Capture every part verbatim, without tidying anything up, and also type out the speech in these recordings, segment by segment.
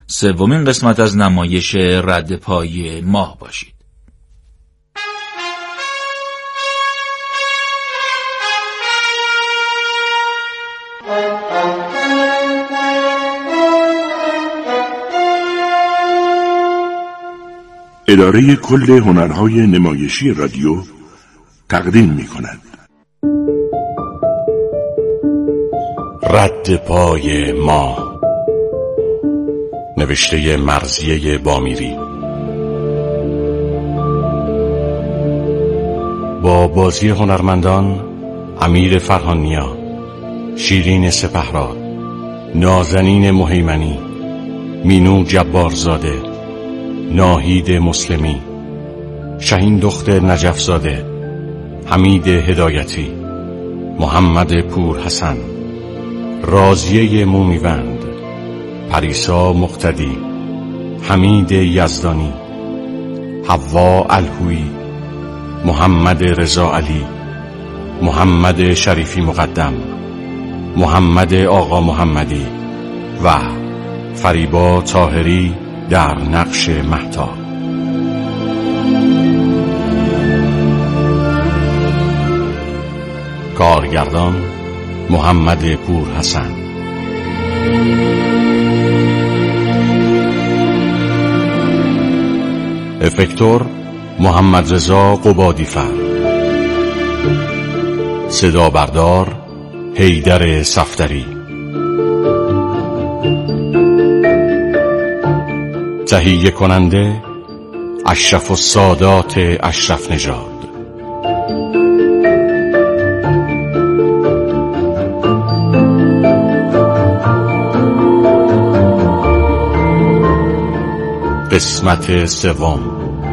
سومین قسمت از نمایش رد پای ماه باشید. اداره کل هنرهای نمایشی رادیو تقدیم می کند رد پای ماه، نوشته مرضیه بامیری، با بازی هنرمندان امیر فرهانیا، شیرین سپهرا، نازنین مهیمنی، مینو جبارزاده، ناهید مسلمی، شهین دختر نجفزاده، حمید هدایتی، محمد پور حسن، راضیه مومیوند، پریسا مقتدی، حمید یزدانی، حوا الهویی، محمد رضا علی، محمد شریفی مقدم، محمد آقا محمدی و فریبا طاهری در نقش مهتاب. کارگردان محمد پور حسن. افکتور محمد رضا قبادیفر. صدا بردار حیدر صفدری. تهیه کننده اشرف السادات اشرف نژاد. قسمت سوم.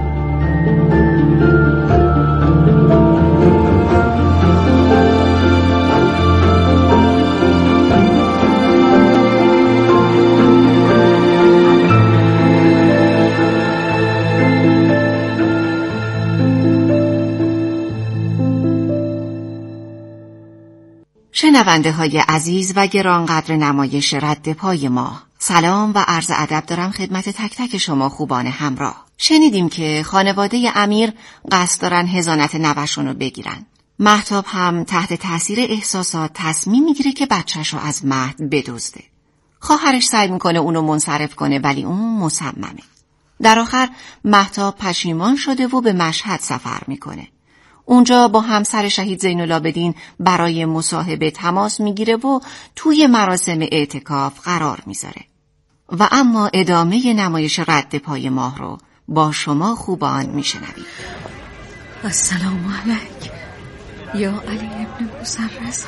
شنونده های عزیز و گرانقدر نمایش رد پای ماه، سلام و عرض ادب دارم خدمت تک تک شما خوبان همراه. شنیدیم که خانواده امیر قصد دارن حضانت نوه‌شون رو بگیرن. مهتاب هم تحت تاثیر احساسات تصمیم میگیره که بچه‌شو از مهد بدزده. خواهرش سعی میکنه اونو منصرف کنه ولی اون مصممه. در آخر مهتاب پشیمان شده و به مشهد سفر میکنه. اونجا با همسر شهید زین‌العابدین برای مصاحبه تماس میگیره و توی مراسم اعتکاف قرار میذاره. و اما ادامه نمایش رد پای ماه رو با شما خوبان میشنوید. السلام علیک یا علی ابن موسی رضا.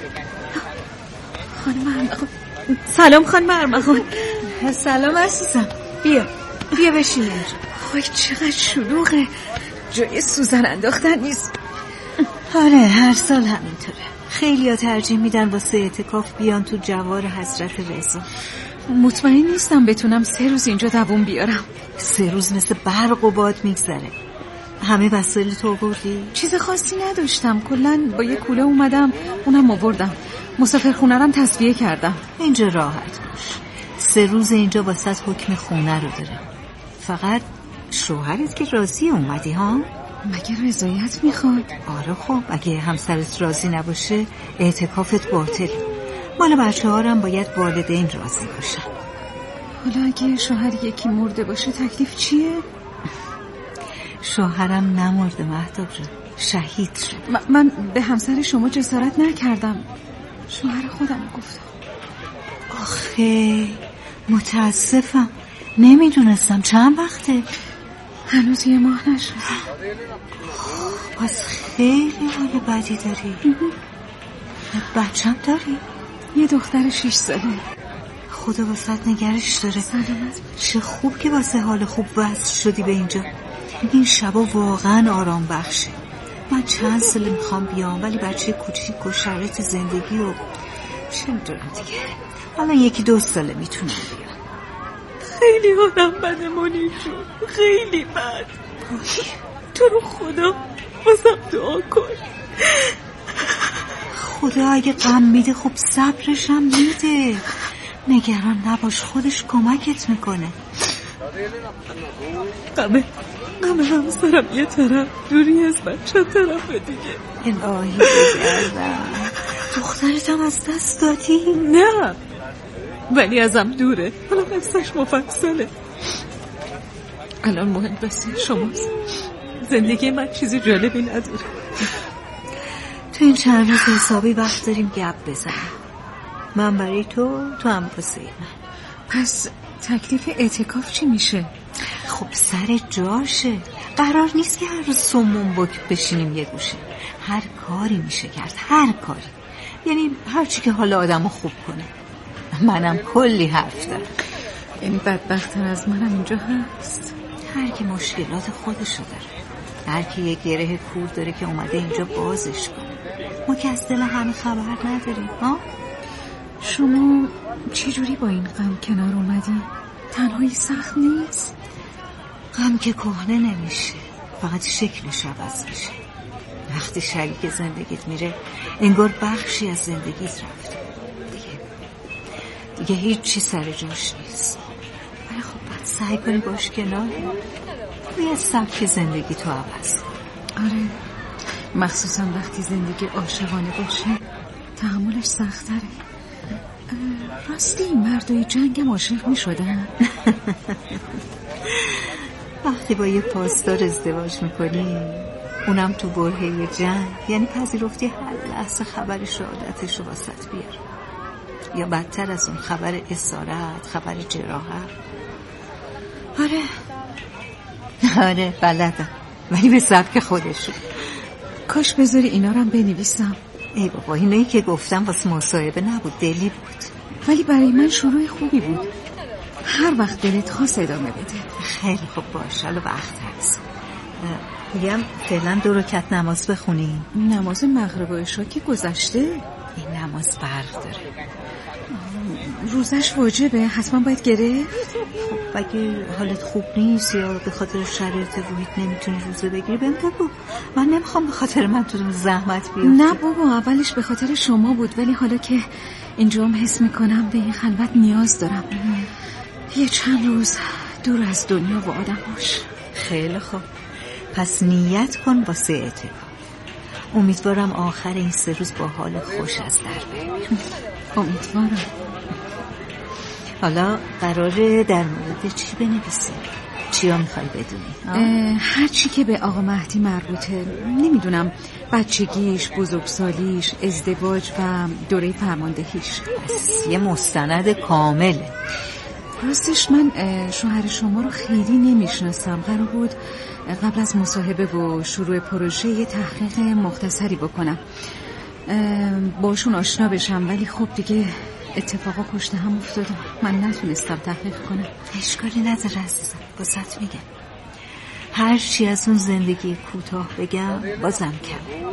خانم ارمغان. سلام خانم ارمغان. سلام عزیزم. بیا بیا بشین اینجا. وای چقدر شلوغه، جای سوزن انداختن نیست. آره هر سال همینطوره. خیلیا ترجیح میدن واسه اعتکاف بیان تو جوار حضرت رضا. مطمئن نیستم بتونم سه روز اینجا دووم بیارم. سه روز مثل برق و باد میگذره. همه وسایل تو آوردی؟ چیز خاصی نداشتم، کلاً با یه کوله اومدم اونم آوردم. مسافرخونه رم تصفیه کردم. اینجا راحت باش، سه روز اینجا واسه حکم خونه رو داره. فقط شوهرت که راضی اومدی ها؟ مگه رضایت میخواد؟ آره خب اگه همسرت راضی نباشه اعتکافت باطل. مال بچه ها هم باید والدین راضی باشن. حالا اگه شوهر یکی مرده باشه تکلیف چیه؟ شوهرم نمرده مهتاب جان، شهید شد. م- من به همسر شما جسارت نکردم، شوهر خودم گفتم. آخه متاسفم، نمیدونستم. چند وقته؟ هنوز یه ماه نشد. پس خیلی حال بدی داری. بچم داری؟ یه دختر شش ساله. خدا واسه نگرش داره. سلامت. چه خوب که واسه حال خوب وصل شدی به اینجا. این شبا واقعا آرام بخشه. من چند ساله میخوام بیام ولی بچه کوچیک و شرایط زندگی و چه میدونم دیگه. حالا یکی دو ساله میتونم بیام. خیلی حالم بده منیر جون، خیلی بد. تو رو خدا بازم دعا کن. خدا اگه غم میده خب صبرشم میده. نگران نباش، خودش کمکت میکنه. غمه غمه همسرم یه طرف، دوری از من چند طرف دیگه. الهی بگردم، دخترت هم از دست دادی؟ نه ولی ازم دوره، حالا قصهش مفصله. الان مهم قصه شماست. زندگی من چیزی جالبی نداره. تو این چند روز حسابی وقت داریم گپ بزنیم. من برای تو، تو هم واسه من. پس تکلیف اعتکاف چی میشه؟ خب سر جاشه. قرار نیست که هر روز سمون بک بشینیم یه گوشه. هر کاری میشه کرد، هر کاری. یعنی هر چی که حال آدمو خوب کنه. منم کلی حرف دارم. یعنی بدبخت‌تر از منم اینجا هست. هر کی مشکلات خودشو داره. هر کی یه گره کور داره که اومده اینجا بازش کنه. ما که از دل همه خبر نداریم. ها؟ شما چجوری با این غم کنار اومدی؟ تنهایی سخت نیست؟ غم که کهنه نمیشه، فقط شکلش عوض میشه. وقتی شریک زندگیت میره انگار بخشی از زندگیت رفته. دیگه دیگه هیچ چی سر جاش نیست. ولی خب باید سعی کنی باش کنار، باید سبک زندگی تو عوض کن. آره، مخصوصا وقتی زندگی عاشقانه باشه تحملش سخت‌تره. راستی مردای جنگم عاشق می شدن؟ وقتی با یه پاسدار ازدواج میکنی، اونم تو برهه جنگ، یعنی پذیرفتی هر لحظه خبر شهادتش رو واسط بیار، یا بدتر از اون خبر اسارت، خبر جراحت. آره آره بلدم، ولی به سبک خودشون. کاش بذاری اینا رو هم بنویسم. ای بابا، اینایی که گفتم واسه مصاحبه نبود، دلی بود. ولی برای من شروع خوبی بود. هر وقت دلت خواست ادامه بده. خیلی خوب باشه، حالا وقت هست. میگم فعلا دو رکعت نماز بخونیم. نماز مغرب و عشا که گذشته. این نماز فرق داره. روزش واجبه، حتما باید گرفت. خب اگه حالت خوب نیست یا به خاطر شرایط محیط نمیتونی روزه بگیری، بهم بگو. من نمیخوام به خاطر من تو زحمت بیفتی. نه بابا، اولش به خاطر شما بود، ولی حالا که اینجا هم حس میکنم به این خلوت نیاز دارم. یه چند روز دور از دنیا و آدم باش. خیلی خوب، پس نیت کن واسه اعتکاف. امیدوارم آخر این سه روز با حال خوش از در بری. امیدوارم. حالا قراره در مورد چی بنویسیم؟ چیا میخوای بدونی؟ هر چی که به آقا مهدی مربوطه. نمیدونم، بچگیش، بزرگسالیش، ازدواج و دوره فرماندهیش. بس یه مستند کامله. راستش من شوهر شما رو خیلی نمیشناسم. قرار بود قبل از مصاحبه و شروع پروژه یه تحقیق مختصری بکنم، باشون آشنا بشم، ولی خب دیگه اتفاقا پشت هم افتادم، من نتونستم تحقیق کنم. اشکالی نداره عزیزم، بازت میگم. هر چی از اون زندگی کوتاه بگم بازم کم.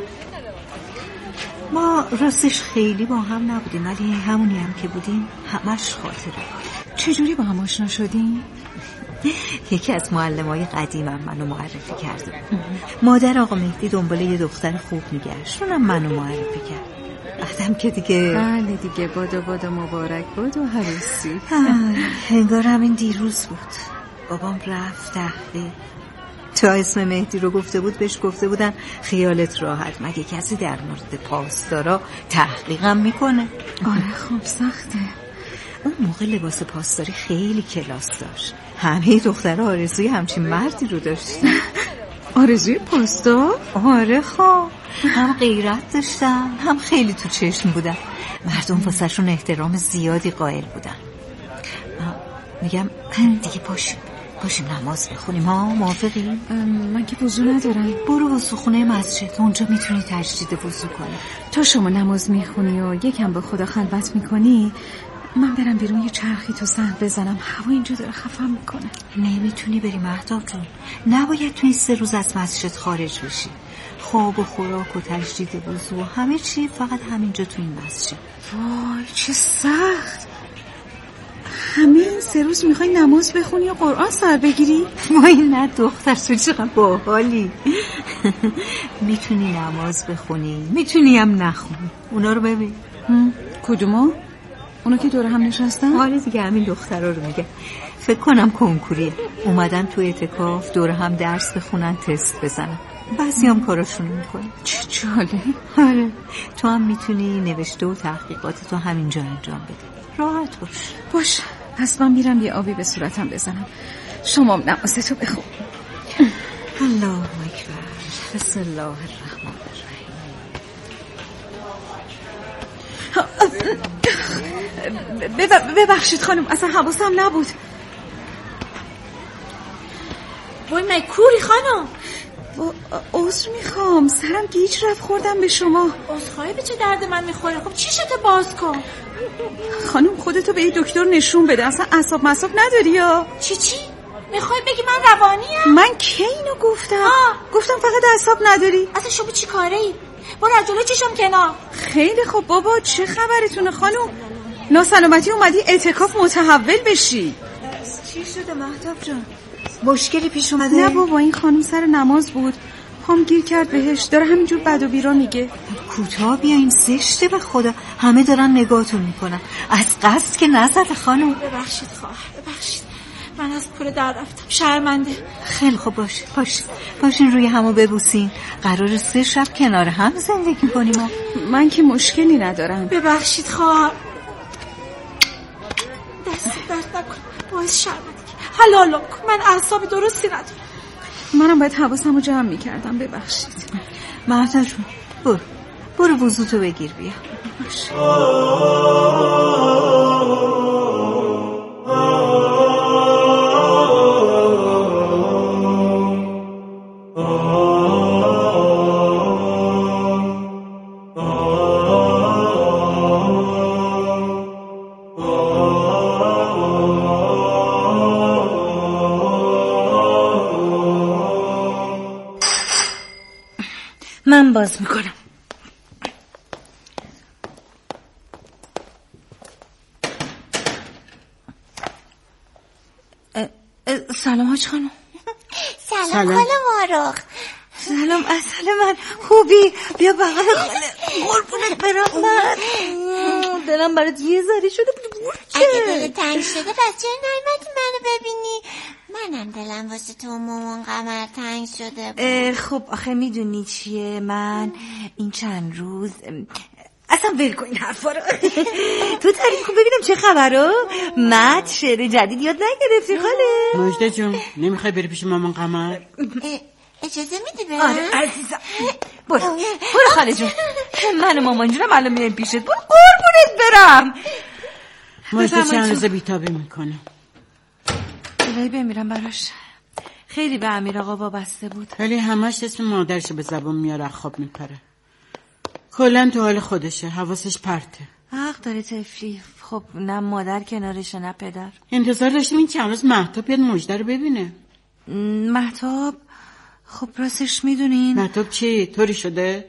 ما راستش خیلی با هم نبودیم، ولی همونی هم که بودیم همش خاطره. چجوری با هم آشنا شدیم؟ یکی از معلمای قدیمم منو معرفی کرده. مادر آقا مهدی دنبال یه دختر خوب میگشت، اونم منو معرفی کرد. بعدم که دیگه بله دیگه، بادو بادو مبارک بادو حروسی. انگار همین دیروز بود. بابام رفت تحقیق. تا اسم مهدی رو گفته بود بهش گفته بودن خیالت راحت، مگه کسی در مورد پاسدارا تحقیقم میکنه؟ آره خب سخته. اون موقع لباس پاسداری خیلی کلاس داشت. همه دخترها آرزوی همچین مردی رو داشتن. آرزوی پاسدار؟ آره خب، هم غیرت داشتن هم خیلی تو چشم بودن. مردم واسه شون احترام زیادی قائل بودن. میگم دیگه باشیم باشیم نماز بخونیم ها، موافقی؟ من که وضو ندارم. برو وضوخونه مسجد، اونجا میتونی تجدید وضو کنی. تا شما نماز میخونی و یکم با خدا خلوت میکنی، من برم بیرون یه چرخی تو سهن بزنم. هوا اینجا داره خفم میکنه. نمیتونی بری مهتاب جون، نباید تو این سه روز از مسجد خارج بشی. خواب و خوراک و تجدید وضو و همه چی فقط همینجا تو این مسجد. وای چه سخت. همه این سه روز میخوای نماز بخونی یا قرآن سر بگیری؟ وای نه دختر، تو چقدر باحالی. میتونی نماز بخونی، میتونی هم نخونی. اونا رو ببین. کدومو؟ اونا که دور هم نشستن؟ آره دیگه، همین دخترها رو میگه. فکر کنم کنکوریه، اومدن تو اعتکاف دور هم درس بخونن، تست بزنن. بعضی هم کاراشون میکنن. چه جالب. آره تو هم میتونی نوشته و تحقیقاتتو همینجا انجام بده، راحت باش. باش، پس من میرم یه آبی به صورتم بزنم، شما هم نمازتو بخون. الله اکبر، بسم الله الرحمن الرحیم. ببخشید خانم، اصلا حواسم نبود. وای من کوری خانم. عذر میخوام، سرم گیج رفت خوردم به شما. عذرخواهی به چه درد من میخوره؟ خب چیشتو باز کن. خانم خودتو به یه دکتر نشون بده، اصلا اعصاب مصاب نداری یا چی چی؟ میخوای بگی من روانیم؟ من کی اینو گفتم؟ آه. گفتم فقط اعصاب نداری. اصلا شما چی کاره ای؟ برو از جلو چشم کنار. خیلی خوب بابا، چه خبرتونه خانم؟ ناسلامتی اومدی اعتکاف متحول بشی. چی شده مهتاب جان؟ مشکلی پیش اومده؟ نه بابا، این خانم سر نماز بود، پام گیر کرد بهش، داره همینجور بد و بیرا میگه. کوتاه بیا، این زشته به خدا، همه دارن نگاهتون میکنن. از قصد که نزده خانم. ببخشید خواهر، ببخشید، من از کوره در رفتم، شرمنده. خیلی خوب، باش باش باشین روی همو ببوسین، قرار سه شب کنار هم زندگی کنیم. من که مشکلی ندارم. ببخشید خواهر، دست درد نکن، باعث شرمنده. حلالا کن، من اعصاب درستی ندارم. منم باید حواسم رو جمع میکردم، ببخشید. مهتاب جون برو برو وضوتو بگیر بیا. باش. من باز میکنم. سلام حاج خانم. سلام خاله مارخ. سلام اصل من، خوبی؟ بیا بغل خاله، قربونت برم. من دلم برات یه ذره شده بود. اگه دلت تنگ شده پس چرا نیومدی منو ببینی؟ منم دلم واسه تو مامان قمر تنگ شده بود. خب آخه میدونی چیه، من این چند روز اصلا ول کن این حرفا رو. تو تعریف کن ببینم چه خبره. مت شعر جدید یاد نگرفتی خاله؟ مجده جون نمیخوای بری پیش مامان قمر؟ اجازه میدی برم؟ آره عزیزم، برو برو خاله جون، من و مامان جونم الان میایم پیشت. برو قربونت برم. مجده چند روز بیتابی میکنه. الهی بمیرم براش، خیلی به امیر آقا وابسته بود، ولی همش اسم مادرشو به زبون میاره، خواب میپره. کلا تو حال خودشه، حواسش پرته. حق داره طفلی. خب نه مادر کنارشه نه پدر. انتظار داشتیم این چند روز مهتاب بیاد مجده رو ببینه. مهتاب؟ خب راستش میدونین مهتاب چی؟ طوری شده؟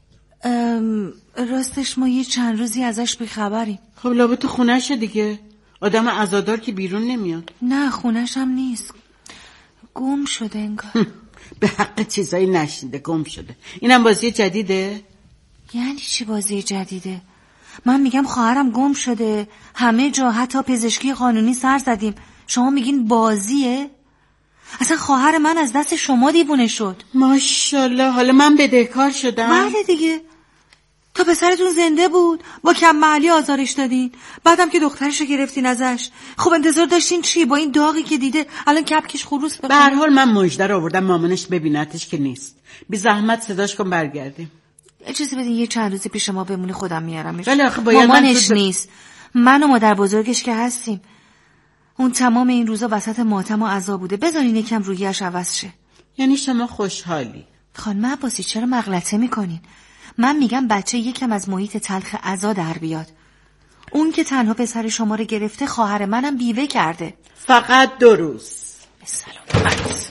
راستش ما یه چند روزی ازش بیخبریم. خب لابد تو خونه‌شه دیگه، آدم عزادار که بیرون نمیاد. نه خونش هم نیست، گم شده انگار. به حق چیزایی نشینده، گم شده. اینم بازی جدیده؟ یعنی چی بازی جدیده؟ من میگم خواهرم گم شده، همه جا حتی پزشکی قانونی سر زدیم، شما میگین بازیه؟ اصلا خواهر من از دست شما دیوونه شد. ماشاءالله، حالا من بدهکار شدم؟ بله دیگه، تا پسرتون زنده بود با کم محلی آزارش دادین، بعدم که دخترشو گرفتین ازش. خب انتظار داشتین چی؟ با این داغی که دیده الان کپکش خروس بخوره. به هر حال من مجده رو آوردم مامانش ببینتش که نیست. بی زحمت صداش کن برگردیم. اجازه بدین یه چند روزی پیش ما بمونه، خودم میارمش. ولی آخه باید مامانش من نیست، من و مادر بزرگش که هستیم. اون تمام این روزا وسط ماتم و عزا بوده، بذارین یکم رویش عوض شه. یعنی شما خوشحالی؟ خانم عباسی چرا مغلطه میکنین؟ من میگم بچه یکم از محیط تلخ عزا در بیاد. اون که تنها پسر شما رو گرفته، خواهر منم بیوه کرده. فقط دو روز. به سلامت.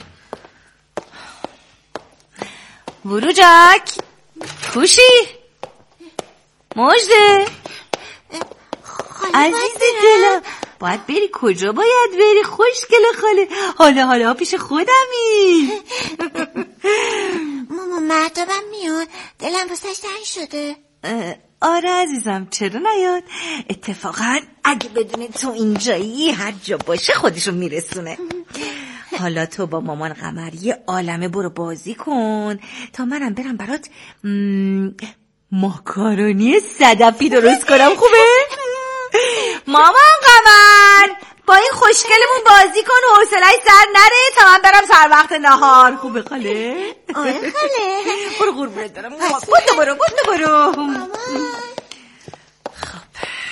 وروجک کوشی مجده عزیز دلم، باید بری. کجا باید بری خوشگل خاله؟ حالا حالا پیش خودمی. ماما مهتابم میاد، دلم واسش تنگ شده. آره عزیزم، چرا نیاد؟ اتفاقا اگه بدون تو اینجایی هر جا باشه خودشو میرسونه. حالا تو با مامان قمر یه عالمه برو بازی کن تا منم برم برات ماکارونی صدفی درست کنم. خوبه؟ مامان قمر با این خوشگلمون بازی کن و حوصله‌اش سر نره تا من برم سر وقت نهار. خوبه خاله؟ آره خاله. برو قربونت دارم. بودو برو بودو برو. خب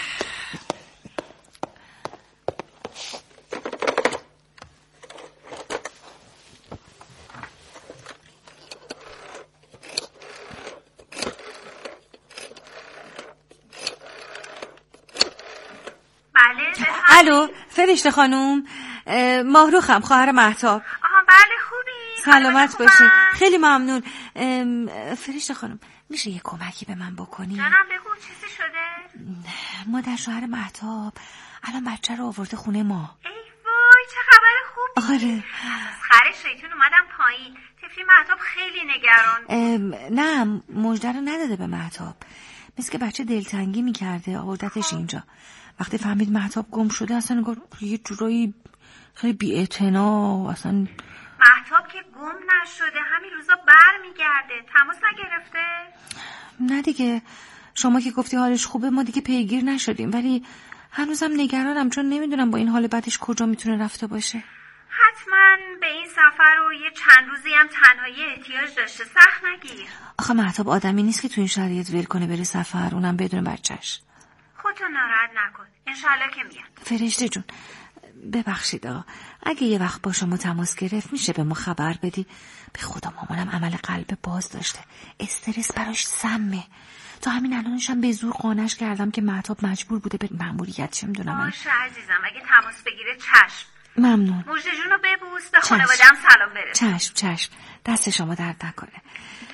الو فرشته خانوم، ماهروخم، خواهر مهتاب. آها بله خوبی؟ سلامت باشه. خیلی ممنون. فرشته خانوم میشه یه کمکی به من بکنی؟ جانم بگو چیزی شده؟ مادر شوهر مهتاب الان بچه رو آورده خونه ما. ای وای چه خبر خوبی. آره خر شیطون اومدم پایین. طفلی مهتاب خیلی نگران. نه مژده رو نداده به مهتاب، مثل که بچه دلتنگی میکرده آوردتش اینجا. وقتی فهمید مهتاب گم شده اصلا نگاه یه جورایی خیلی بی‌اعتنا. اصلا مهتاب که گم نشده، همین روزا بر میگرده. تماس نگرفته؟ نه دیگه، شما که گفتی حالش خوبه ما دیگه پیگیر نشدیم، ولی هنوزم نگرانم چون نمیدونم با این حال بعدش کجا میتونه رفته باشه. حتما به این سفر و یه چند روزی هم تنهایی احتیاج داشته، سخت نگیر. آخه مهتاب آدمی نیست که تو این شرایط ول کنه بره سفر، اونم بدون بچه‌ش. خودتو ناراحت نکن، انشالله که میاد. فرشته جون ببخشید آقا، اگه یه وقت با شما تماس گرفت میشه به ما خبر بدی؟ به خدا مامانم عمل قلب باز داشته، استرس براش سمه. تا همین الانشم به زور قانعش کردم که مهتاب مجبور بوده به مأموریت. چه میدونم. باشه عزیزم، اگه تماس بگیره چشم. ممنون. مژده جونو ببوس، به خانواده‌ام سلام برسون. چشم چشم، دست شما درد نکنه.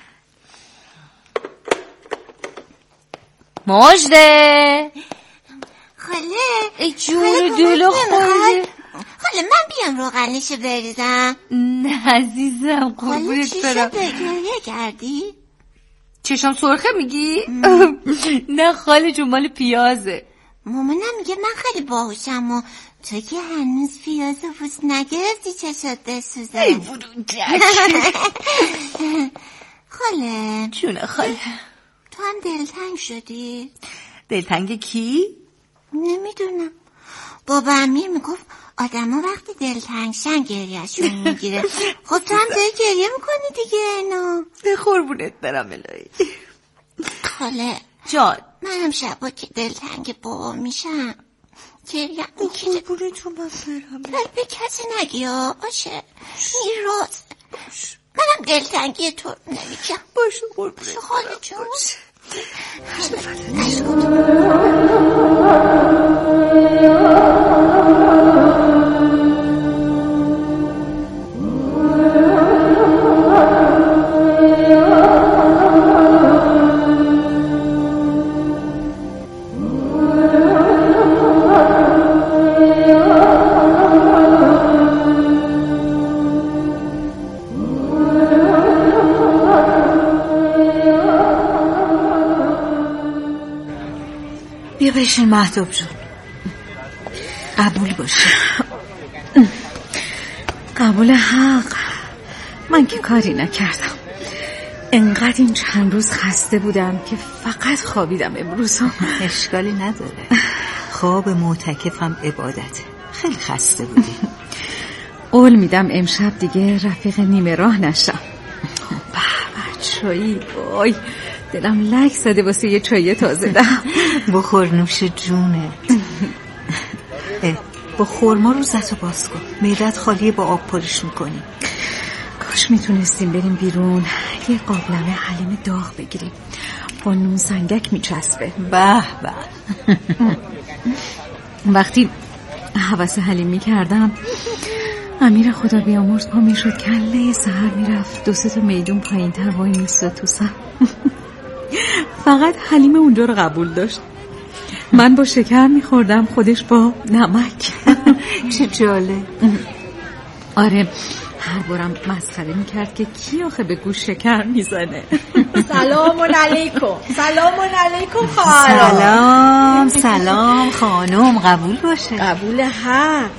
مژده خاله ای جون دل خاله. خاله من بیام روغنشو بریزم؟ نه عزیزم قربونت برم. خاله چی گریه کردی؟ چشم سرخه میگی؟ نه خاله جون مال پیازه. مامانم میگه من خیلی باهوشم و تو که هنوز پیاز و پوست نگرفتی چشات بسوزه. ای برونجک. خاله جونه خاله، تو هم دلتنگ شدی؟ دلتنگ کی؟ نمیدونم. بابا امیر میگفت آدم ها وقتی دلتنگ شن گریهشون میگیره. خب تو هم داری گریه میکنی دیگه. اینو قربونت برم الهی. خاله جان منم شبا که دلتنگ بابا میشم گریه میگیره. قربونتون برم. به کسی نگی ها باشه. این راست منم دلتنگی تو نمیگم. باشه قربونت خاله جون. بیا بشین مهتاب جون، قبول باشه. قبول حق. من که کاری نکردم، انقدر این چند روز خسته بودم که فقط خوابیدم امروز. اشکالی نداره، خواب معتکفم عبادته. خیلی خسته بودی. قول میدم امشب دیگه رفیق نیمه راه نشم. به چایی وای دلم لک زده واسه یه چای تازه دم. بخور نوش جونه. با خورما رو زتو باز کن، معدت خالیه با آب پرش میکنی. کاش میتونستیم بریم بیرون یه قابلمه حلیم داغ بگیریم، با نون سنگک میچسبه. به به. وقتی حوض حلیم میکردم امیر خدا بیامرز پا میشد کله سحر میرفت دو سه تا میدون پایین تر وای میستاد تو سر. فقط حلیم اونجا رو قبول داشت. من با شکر میخوردم، خودش با نمک. چه جالب. آره هر بارم مسخره میکرد که کی آخه به گوش شکر میزنه. سلام علیکم. سلام علیکم خواهر. سلام سلام خانم، قبول باشه. قبول حق.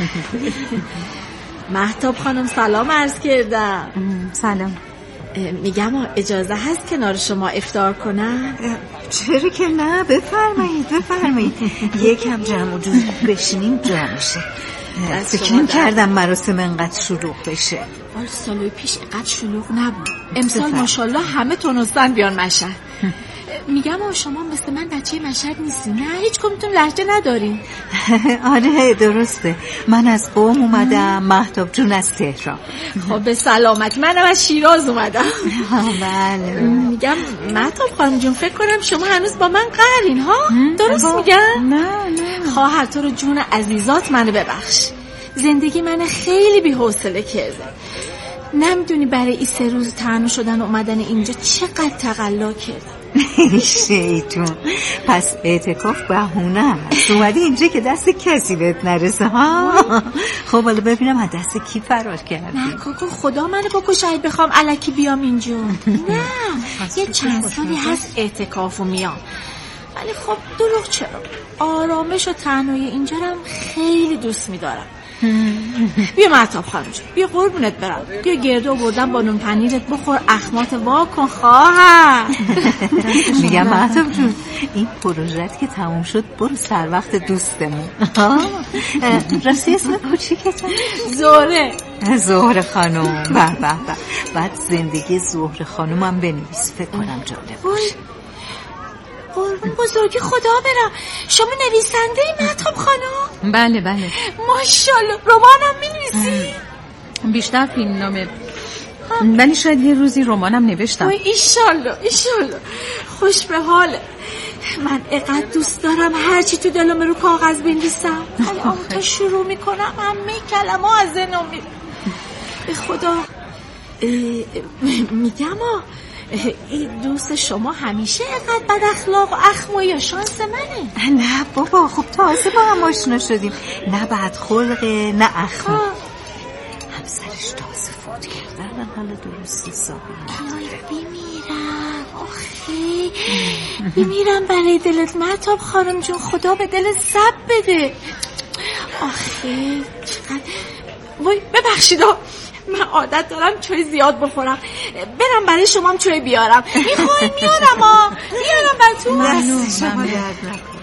مهتاب خانم سلام عرض کردم. سلام. میگم اجازه هست کنار شما افطار کنم؟ چرا که نه، بفرمایید بفرمایید. یکم جمع و جور بشینیم جا میشه. فکر نمی‌کردم مراسم انقدر شلوغ بشه. آره سالهای پیش انقدر شلوغ نبود. امسال ماشاءالله همه تونستن بیان مشهد. میگم شما مثل من بچه مشهد نیستی؟ نه هیچ کمتون لهجه ندارین. آره درسته، من از قم اومدم، مهتاب جون از تهران. خب به سلامت. منم از شیراز اومدم. بله. میگم مهتاب خانم جون فکر کنم شما هنوز با من قهرین ها؟ درست میگم؟ نه نه خواهر تو رو جون عزیزات منو ببخش. زندگی من خیلی بی‌حوصله کرده. نمیدونی برای این سه روز تنها شدن و اومدن اینجا چقدر تقلا کردم. شیطون، پس اعتکاف بهونه است. اومدی اینجا که دست کسی بهت نرسه ها. خب حالا ببینم از دست کی فرار کردی. نه کاکو خدا منو بکشه اگه بخوام الکی بیام اینجا. نه یه چند سالی هست اعتکافو میام، ولی خب دروغ چرا، آرامش و تنهایی اینجا رو خیلی دوست میدارم. بیا مهتاب خانم جون، بیا قربونت برم، بیا گرده آوردم با نون پنیرت بخور، اخمات وا کن خواهر. میگم مهتاب جون این پروژت که تموم شد برو سر وقت دوستمون. راستی اسم کوچیکتون؟ زهره. زهره خانم. به به به. بعد زندگی زهره خانم هم بنویس، فکر کنم جالب باشه. قربون بزرگی خدا برم، شما نویسنده ای مهتاب خانم؟ بله بله ماشاءالله. رمانم می‌نویسی؟ بیشتر فیلم نامه، ولی شاید یه روزی رمانم نوشتم. وای ایشالله ایشالله. خوش به حاله. من اقدر دوست دارم هرچی تو دلم رو کاغذ بنویسم، ولی اما تا شروع میکنم همه کلمه ها از ذهنم میره. به خدا میگم این دوست شما همیشه اینقدر بد اخلاق و اخمایی یا شانس منه؟ نه بابا، خب تازه با هم آشنا شدیم، نه بد خلقه نه اخم. همسرش تازه فوت کردن، حالا درستی صاحب بمیرم. آخه بمیرم برای دلت مهتاب خانم جون، خدا به دلت صبر بده. آخه چقدر وای ببخشید من عادت دارم چای زیاد بخورم، برم برای شما هم چای بیارم. میخوای میارم ها، میارم براتون. نه شما درد نکن.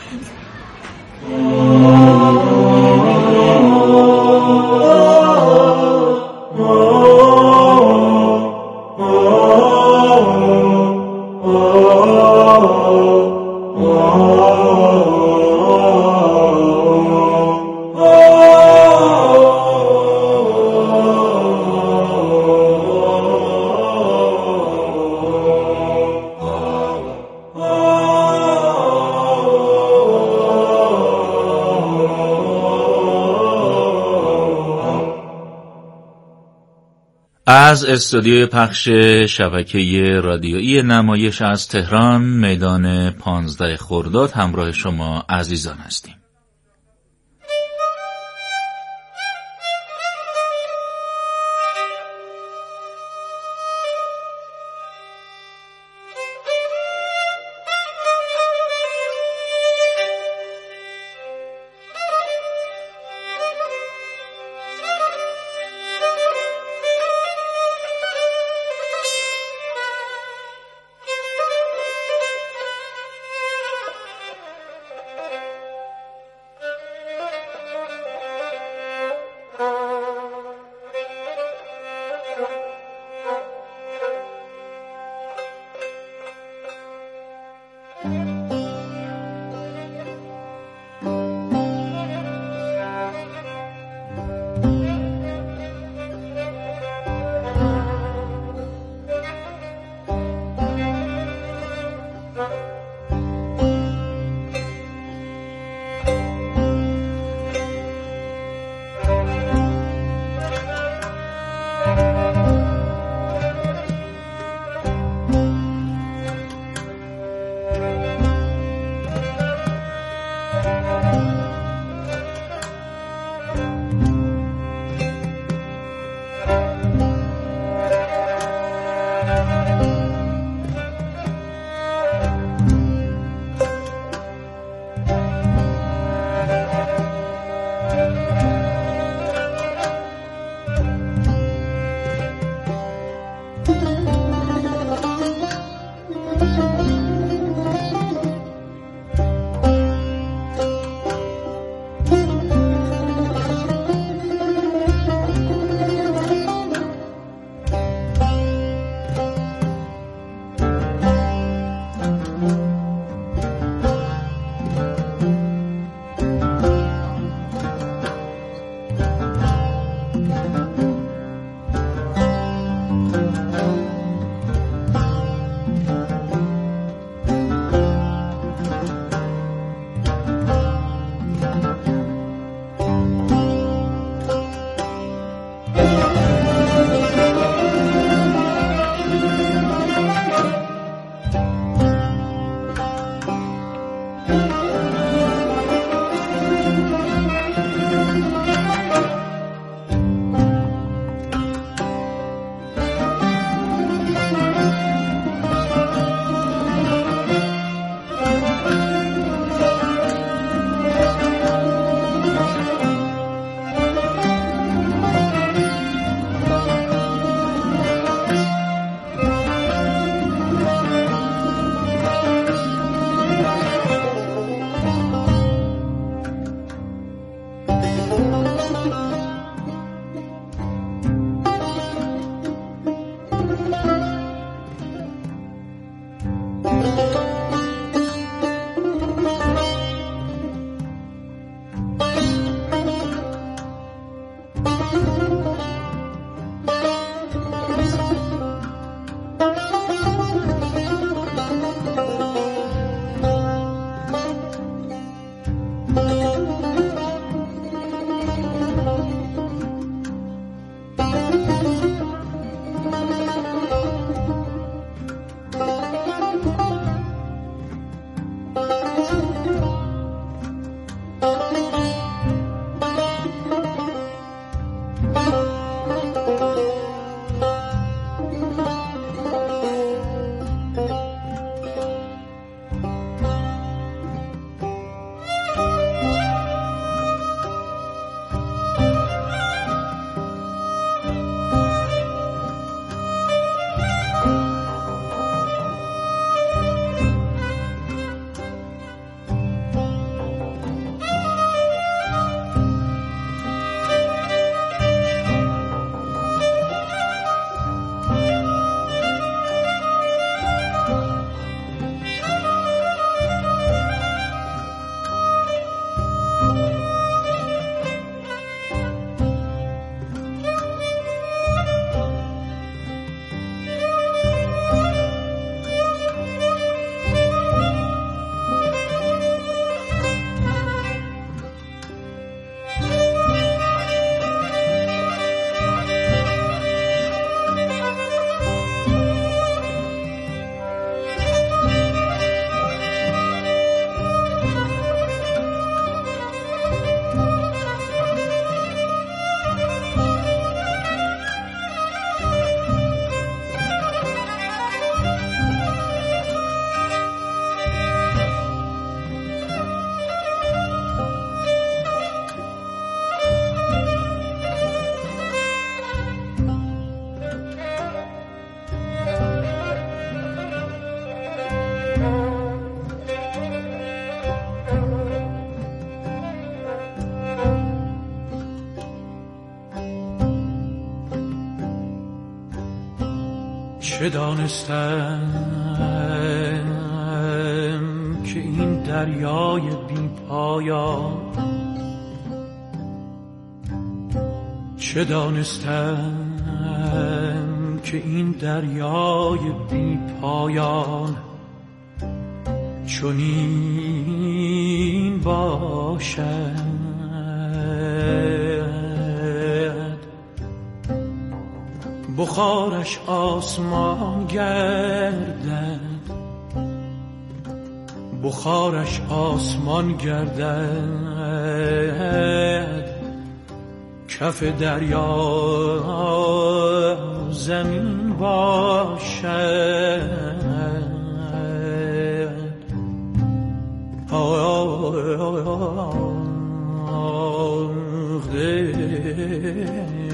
از استودیوی پخش شبکه رادیویی نمایش از تهران، میدان پانزده خرداد، همراه شما عزیزان هستیم. چه دانستم که این دریای بی پایان، چه دانستم که این دریای بی پایان چنین باشد. بخارش آسمان گردد، بخارش آسمان گردد، کف دریا زمین باشد. آه